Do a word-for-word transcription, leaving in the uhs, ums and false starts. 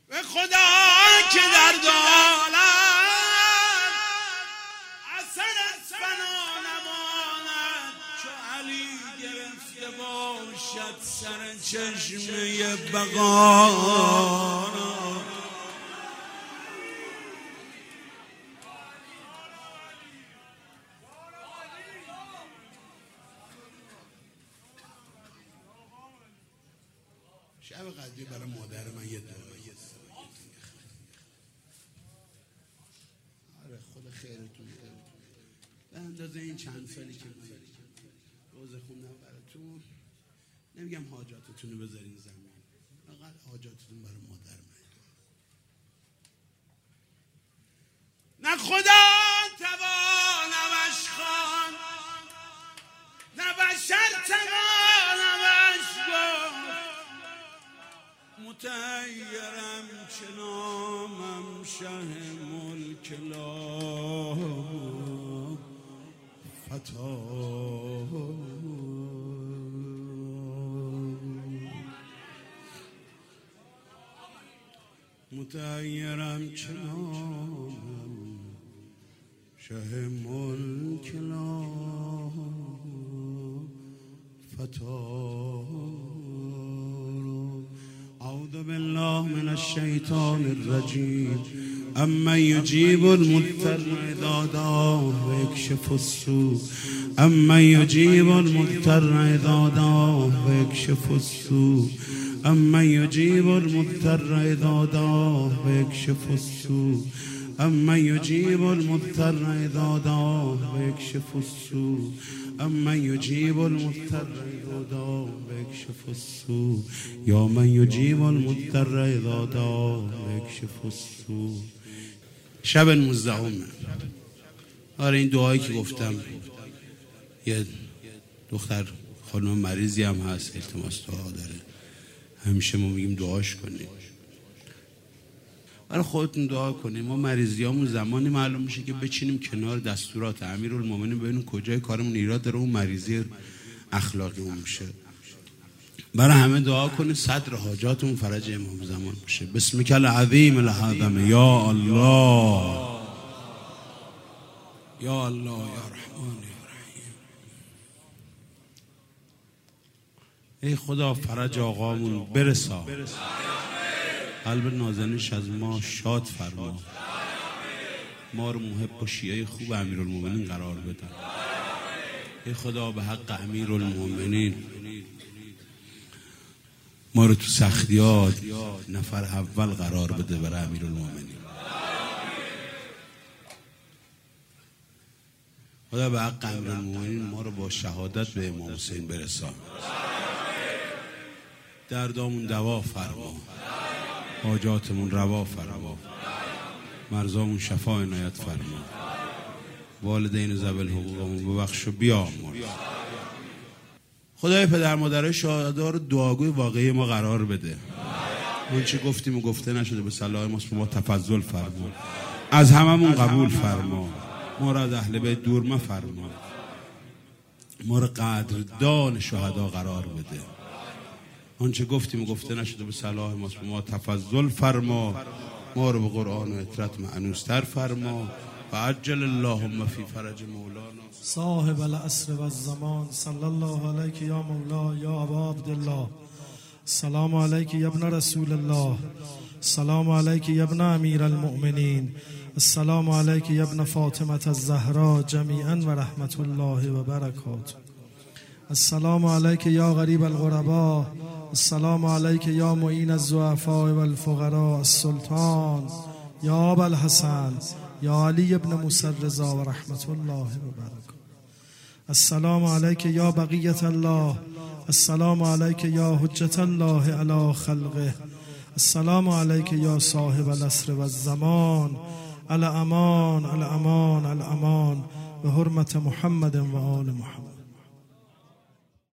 به خدا که در دالت اثر از فنا نماند، چو علی گرفته باشد سر چشمه بقا. شب قدری برای مادر من یه دعایی آره خدا خیرتون کنه. به اندازه این چند سالی که من روزه خوندم براتون، نمیگم حاجاتتون رو بذارین زمین، فقط حاجاتتون برای مادر من. نه خدا توانمش خوان، نه بشر توانمش گفت، متحیرم چه نامم شه ملک لا فتا. متحیرم چه نامم شه ملک لا فتا. أعوذ بالله من الشيطان الرجيم. أمن يجيب المضطر إذا دعاه ويكشف السوء، أمن يجيب المضطر إذا دعاه ويكشف السوء، أمن يجيب المضطر إذا دعاه ويكشف السوء، أمن يجيب المضطر إذا دعاه ويكشف السوء، أمن يجيب المضطر إذا دعاه ويكشف السوء، يا من يجيب المضطر إذا دعاه ويكشف السوء. شب نوزدهمه. آره این دعایی که گفتم، یه دختر خانم مریضی هم هست التماس دعا داره، همیشه ما میگیم دعاش کنیم. برای خودتون دعا کنیم. ما مریضیامون زمانی معلوم میشه که بچینیم کنار دستورات امیرالمومنین، ببینیم کجای کارمون ایراد داره، اون مریضی اخلاقی اون میشه. برای همه دعا کنیم صدر حاجاتمون فرج امام زمان بشه. بسمک العظیم العظیم یا الله یا الله یا رحمان یا رحیم. ای خدا فرج آقامون برسا، قلب نازنینش از ما شاد فرما، ما رو محب و شیعه خوب امیرالمومنین قرار بدن. ای خدا به حق امیرالمومنین ما رو تو سختیات نفر اول قرار بده برای امیرالمومنین. خدا به حق امیرالمومنین ما رو با شهادت به امام حسین برسان. دردامون دوا فرما، حاجاتمون روا فرما، مرزامون شفا عنایت فرما، والدین ذوی حقوقمون ببخش و بیامرز. خدای پدر مادرای شهدا رو دعاگوی واقعی ما قرار بده. اون چی گفتیم و گفته نشده به صلاح ما ما تفضل فرما، از هممون قبول فرما، ما را از اهل بیت دور مفرما، ما را قدردان شهدا قرار بده. آنچه گفتیم و گفته نشده به صلاح ما ما تفضل فرما، ما رو به قرآن و اطرت معنوستر فرما. و عجل اللهم فی فرج مولانا صاحب العصر و الزمان. صلی الله علیک یا مولا یا ابا عبدالله. السلام علیک یا ابن رسول الله. السلام علیک یا ابن امیر المؤمنین. السلام علیک یا ابن فاطمه الزهرا جمیعا و رحمت الله و برکاته. السلام علیک یا غریب الغرباء. السلام علیک یا معین الضعفاء و الفقراء. السلطان یا ابا الحسن یا علی ابن موسی الرضا و رحمت الله و برکاته. السلام علیک یا بقیت الله. السلام علیک یا حجت الله علی خلقه. السلام علیک یا صاحب العصر و الزمان. الامان الامان الامان به حرمت محمد و آل محمد.